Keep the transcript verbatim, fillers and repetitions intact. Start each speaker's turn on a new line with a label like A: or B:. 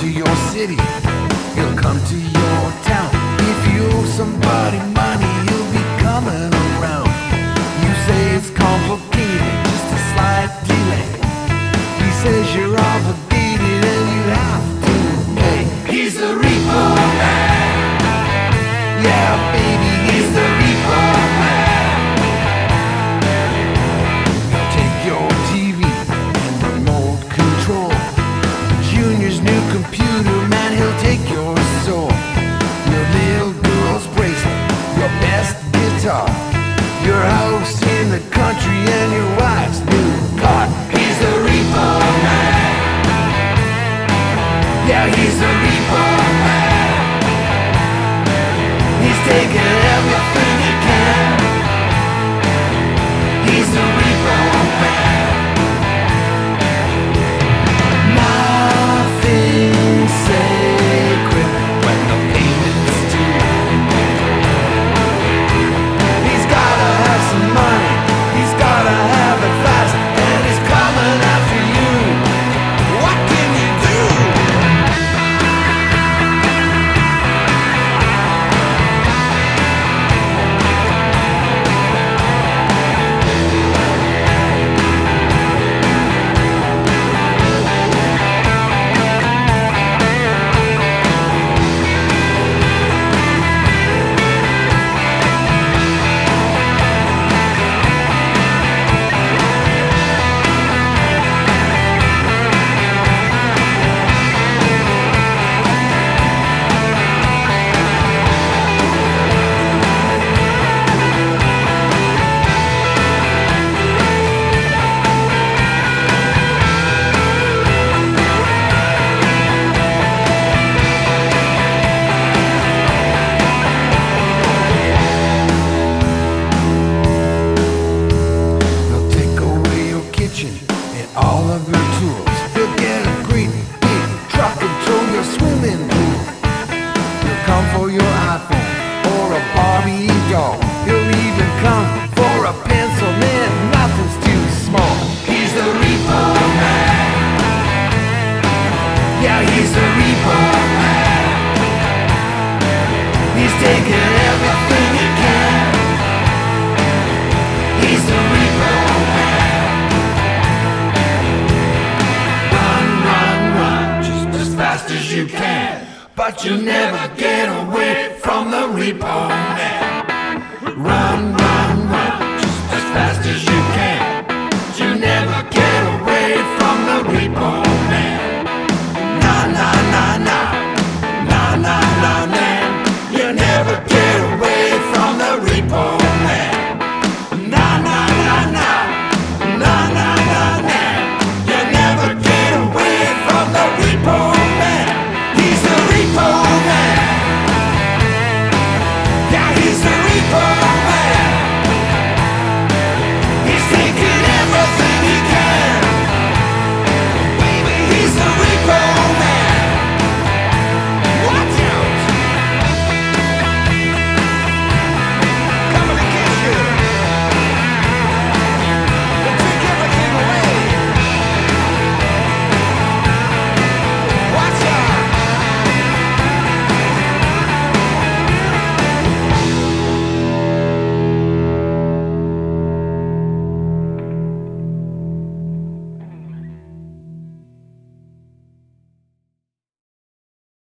A: to your city, he'll come to your town. If you owe somebody money, he'll be coming around. You say it's complicated, just a slight delay. He says you're obligated and you have to pay. He's the repo man. Yeah, baby, he's the repo man. He'll take your T V and remote control, Junior's new computer, man, he'll take your soul. Your little girl's bracelet, your best guitar, your house in the country and your wife's new car. He's the repo man. Yeah, he's the repo man. He's taking everything he can. He's the repo man. Nothing sacred when the payment's due. He's gotta have some money, he's gotta have it fast, and he's coming after you. What can you do? All of your tools. He'll get a great big truck and tow your swimming pool. He'll come for your iPhone or a Barbie doll. He'll even come for a pencil, man, nothing's too small. He's the repo man. Yeah, he's the repo man. He's taking everything he can. He's the repo man. Fast as you can, but you'll never get away from the repo man. Run,